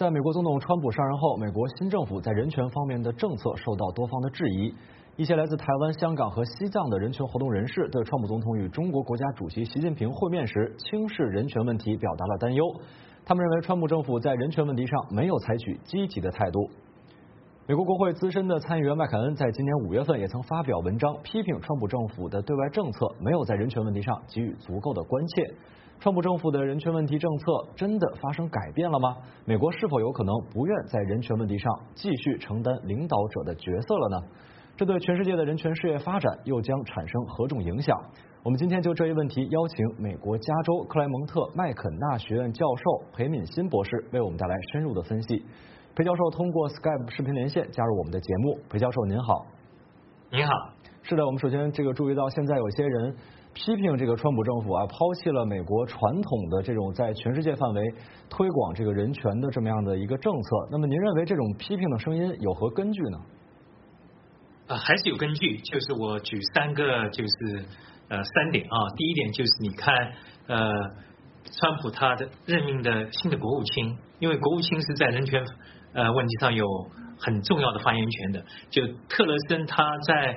在美国总统川普上任后，美国新政府在人权方面的政策受到多方的质疑。一些来自台湾、香港和西藏的人权活动人士对川普总统与中国国家主席习近平会面时轻视人权问题表达了担忧。他们认为川普政府在人权问题上没有采取积极的态度。美国国会资深的参议员麦凯恩在今年5月份也曾发表文章，批评川普政府的对外政策没有在人权问题上给予足够的关切。川普政府的人权问题政策真的发生改变了吗？美国是否有可能不愿在人权问题上继续承担领导者的角色了呢？这对全世界的人权事业发展又将产生何种影响？我们今天就这一问题邀请美国加州克莱蒙特麦肯纳学院教授裴敏欣博士为我们带来深入的分析。裴教授通过 Skype 视频连线加入我们的节目。裴教授您好。 您好。 是的，我们首先注意到现在有些人批评这个川普政府抛弃了美国传统的这种在全世界范围推广这个人权的这么样的一个政策。那么您认为这种批评的声音有何根据呢？ 还是有根据，就是我举3个3点啊。第一点就是你看川普他的任命的新的国务卿，因为国务卿是在人权问题上有很重要的发言权的。就特勒森他在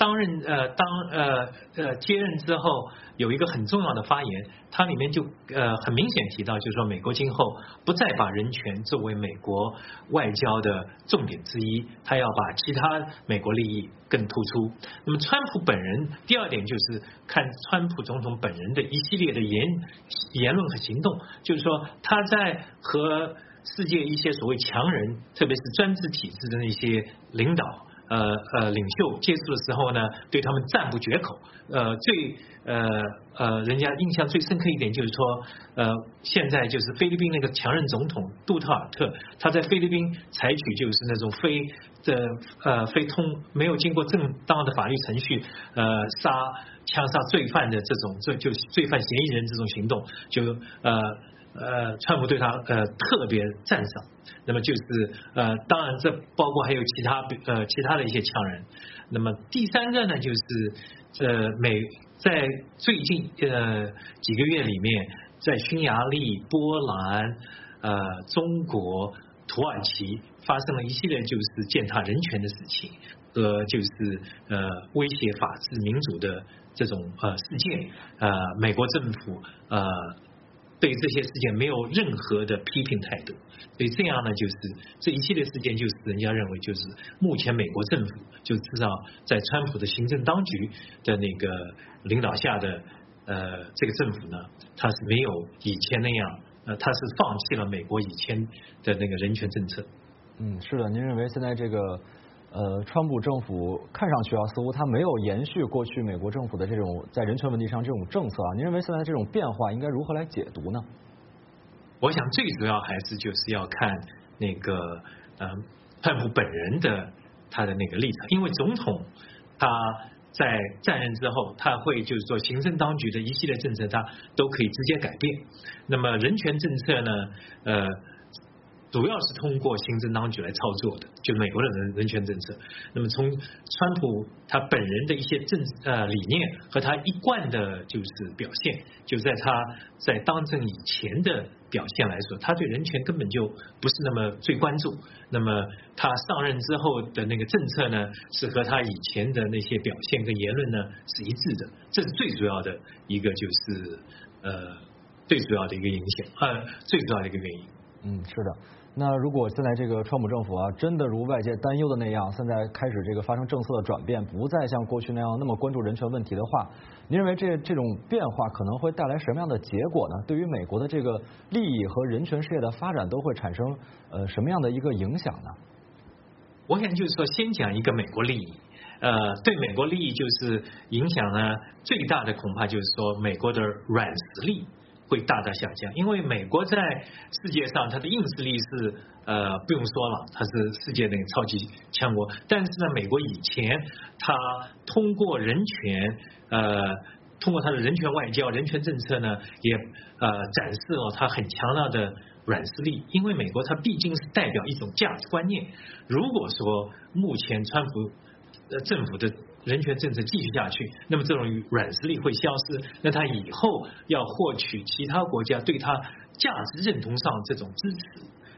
接任之后有一个很重要的发言，它里面就很明显提到，就是说美国今后不再把人权作为美国外交的重点之一，他要把其他美国利益更突出。那么川普本人，第二点就是看川普总统本人的一系列的言论和行动，就是说他在和世界一些所谓强人，特别是专制体制的那些领导领袖接触的时候呢，对他们赞不绝口。人家印象最深刻一点就是说，现在就是菲律宾那个强人总统杜特尔特，他在菲律宾采取就是那种没有经过正当的法律程序枪杀罪犯的这种就罪犯嫌疑人这种行动，就川普对他特别赞赏。那么就是当然这包括还有其他的一些强人。那么第3个呢，就是在最近几个月里面，在匈牙利、波兰、中国、土耳其发生了一系列就是践踏人权的事情和就是威胁法治民主的这种事件。美国政府对这些事件没有任何的批评态度，所以这样呢，就是这一系列事件，就是人家认为就是目前美国政府就知道在川普的行政当局的那个领导下的这个政府呢，他是没有以前那样他是放弃了美国以前的那个人权政策。 是的，您认为现在这个川普政府看上去似乎他没有延续过去美国政府的这种在人权问题上这种政策您认为现在这种变化应该如何来解读呢？ 我想最主要还是就是要看那个川普本人的他的那个立场，因为总统他在在任之后，他会就是说行政当局的一系列政策他都可以直接改变。那么人权政策呢主要是通过行政当局来操作的，就美国的人权政策。那么从川普他本人的一些理念和他一贯的就是表现，就在他在当政以前的表现来说，他对人权根本就不是那么最关注。那么他上任之后的那个政策呢，是和他以前的那些表现跟言论呢是一致的，这是最主要的一个就是最主要的一个影响最主要的一个原因。 是的。那如果现在这个川普政府真的如外界担忧的那样，现在开始发生政策的转变，不再像过去那样那么关注人权问题的话，您认为这种变化可能会带来什么样的结果呢？对于美国的这个利益和人权事业的发展都会产生什么样的一个影响呢？ 我想就是说先讲一个美国利益。对美国利益就是影响呢最大的恐怕就是说美国的软实力会大大下降，因为美国在世界上它的硬实力是不用说了，它是世界那个超级强国。但是呢，美国以前它通过人权通过它的人权外交、人权政策呢，也展示了它很强大的软实力。因为美国它毕竟是代表一种价值观念，如果说目前川普政府的人权政策继续下去，那么这种软实力会消失，那他以后要获取其他国家对他价值认同上这种支持，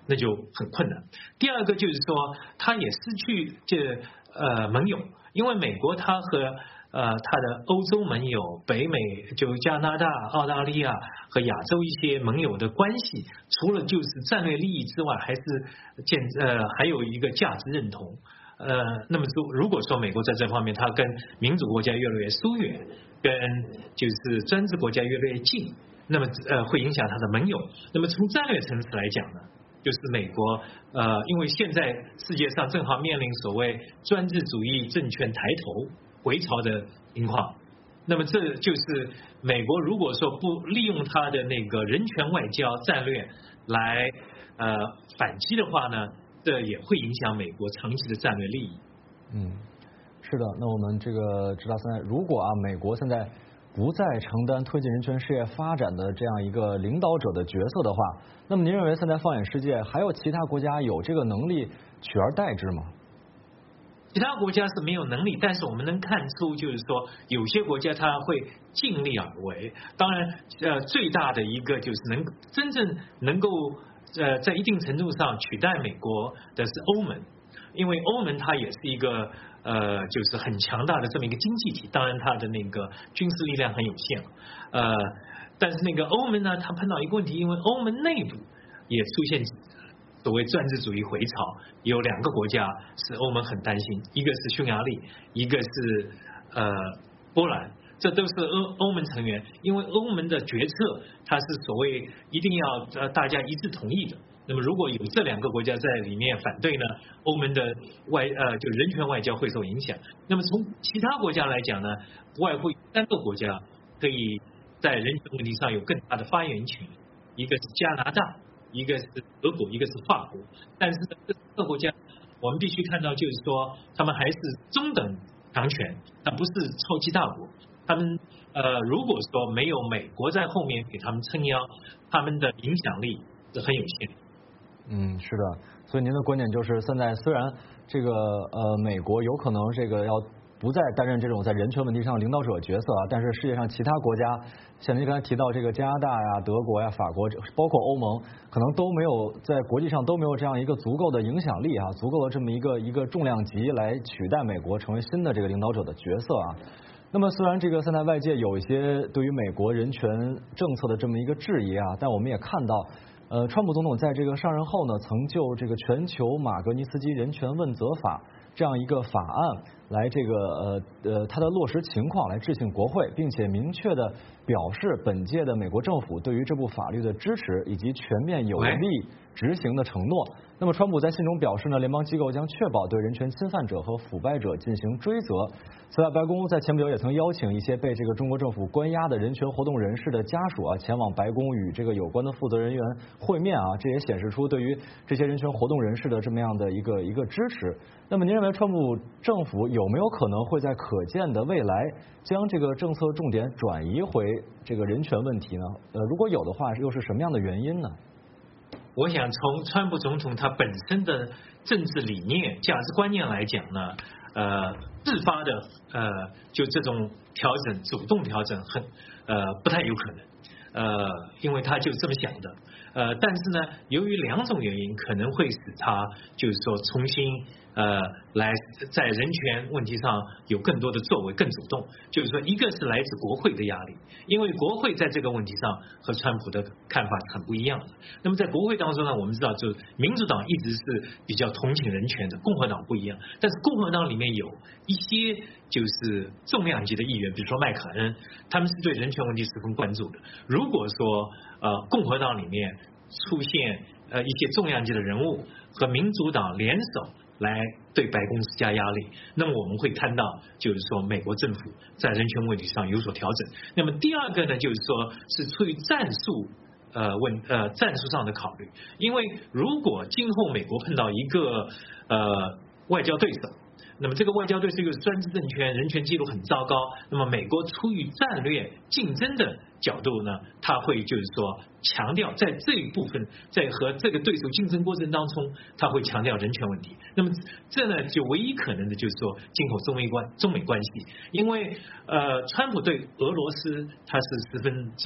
那就很困难。第二个就是说，他也失去盟友，因为美国它和它的欧洲盟友、北美就加拿大、澳大利亚和亚洲一些盟友的关系，除了就是战略利益之外，还有一个价值认同。那么如果说美国在这方面它跟民主国家越来越疏远，跟就是专制国家越来越近，那么会影响它的盟友。那么从战略层次来讲呢，就是美国因为现在世界上正好面临所谓专制主义政权抬头回潮的情况，那么这就是美国如果说不利用它的那个人权外交战略来反击的话呢，这也会影响美国长期的战略利益。 是的。那我们这个知道现在，如果美国现在不再承担推进人权事业发展的这样一个领导者的角色的话，那么您认为现在放眼世界，还有其他国家有这个能力取而代之吗？ 其他国家是没有能力，但是我们能看出，就是说有些国家它会尽力而为。当然，最大的一个就是真正能够在一定程度上取代美国的是欧盟，因为欧盟它也是一个就是很强大的这么一个经济体，当然它的那个军事力量很有限，但是那个欧盟呢，它碰到一个问题，因为欧盟内部也出现所谓专制主义回潮，有2个国家是欧盟很担心，一个是匈牙利，一个是波兰，这都是欧盟成员，因为欧盟的决策它是所谓一定要大家一致同意的。那么如果有这2个国家在里面反对呢，欧盟的就人权外交会受影响。那么从其他国家来讲呢，不外乎3个国家可以在人权问题上有更大的发言权，一个是加拿大，一个是德国，一个是法国。但是这3个国家我们必须看到，就是说他们还是中等强权，但不是超级大国。他们如果说没有美国在后面给他们撑腰，他们的影响力是很有限的。 是的。所以您的观点就是，现在虽然这个美国有可能这个要不再担任这种在人权问题上领导者角色但是世界上其他国家，像您刚才提到这个加拿大呀、德国呀、法国，包括欧盟，可能都没有在国际上都没有这样一个足够的影响力足够的这么一个重量级来取代美国成为新的这个领导者的角色那么虽然这个现在外界有一些对于美国人权政策的这么一个质疑但我们也看到川普总统在这个上任后呢，曾就这个全球马格尼斯基人权问责法这样一个法案来这个它的落实情况来致信国会，并且明确的表示本届的美国政府对于这部法律的支持以及全面有力执行的承诺。那么川普在信中表示呢，联邦机构将确保对人权侵犯者和腐败者进行追责。此外，白宫在前不久也曾邀请一些被这个中国政府关押的人权活动人士的家属前往白宫与这个有关的负责人员会面这也显示出对于这些人权活动人士的这么样的一个支持。那么您认为川普政府有没有可能会在可见的未来将这个政策重点转移回这个人权问题呢？如果有的话，又是什么样的原因呢？ 我想从川普总统他本身的政治理念、价值观念来讲呢，自发的就这种调整、主动调整不太有可能，因为他就这么想的。但是呢，由于2种原因，可能会使他就是说重新来在人权问题上有更多的作为，更主动。就是说，一个是来自国会的压力，因为国会在这个问题上和川普的看法是很不一样的。那么在国会当中呢，我们知道，就民主党一直是比较同情人权的，共和党不一样。但是共和党里面有一些就是重量级的议员，比如说麦克恩，他们是对人权问题十分关注的。如果说共和党里面出现一些重量级的人物和民主党联手来对白宫施加压力，那么我们会看到就是说美国政府在人权问题上有所调整。那么第二个呢，就是说是出于战术上的考虑，因为如果今后美国碰到一个外交对手，那么这个外交对手又是专制政权，人权记录很糟糕，那么美国出于战略竞争的角度呢，他会就是说强调在这一部分，在和这个对手竞争过程当中，他会强调人权问题。那么这呢，就唯一可能的就是说今后中美关系，因为川普对俄罗斯他是十分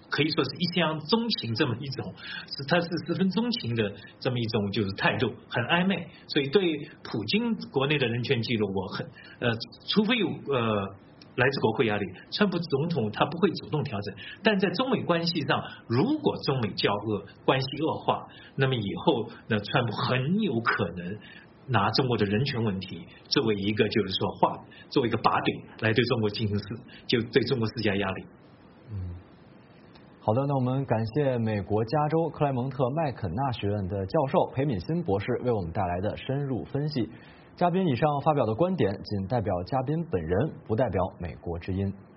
可以说是一厢钟情这么一种，他是十分钟情的这么一种就是态度，很暧昧。所以对普京国内的人权记录，除非有来自国会压力，川普总统他不会主动调整。但在中美关系上，如果中美交恶，关系恶化，那么以后川普很有可能拿中国的人权问题作为一个就是说作为一个把柄来对中国进行就对中国施加压力。 好的，那我们感谢美国加州克莱蒙特麦肯纳学院的教授裴敏欣博士为我们带来的深入分析。嘉宾以上发表的观点仅代表嘉宾本人，不代表美国之音。